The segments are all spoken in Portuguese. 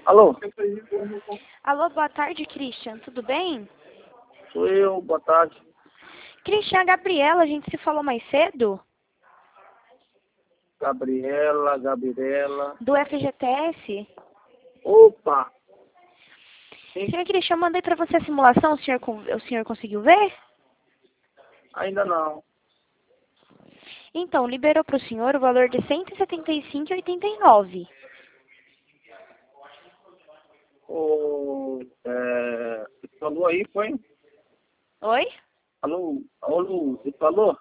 Alô? Alô, boa tarde, Christian. Tudo bem? Sou eu, boa tarde. Christian, a Gabriela, a gente se falou mais cedo? Gabriela. Do FGTS? Opa! Sim, Senhor Christian, eu mandei para você a simulação, o senhor conseguiu ver? ainda não. Então, liberou para o senhor o valor de R$ 175,89. Você falou aí, foi? Oi? Alô, você falou?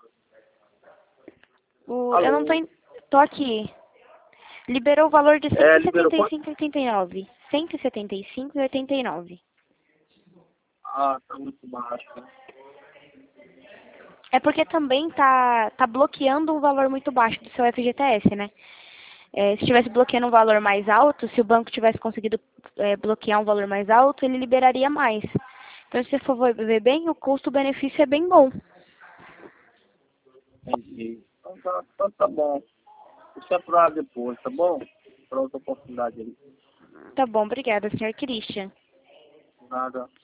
Eu não tô... Alô? Tô aqui. Liberou o valor de Liberou quanto? 175,89. 175,89. Ah, tá muito baixo, né? É porque também tá bloqueando um valor muito baixo do seu FGTS, né? Se estivesse bloqueando um valor mais alto, se o banco tivesse conseguido bloquear um valor mais alto, ele liberaria mais. Então, se você for ver bem, o custo-benefício é bem bom. Entendi. Então tá bom. Deixa pra depois, tá bom? Pra outra oportunidade aí. Tá bom, obrigada, senhor Christian. Nada.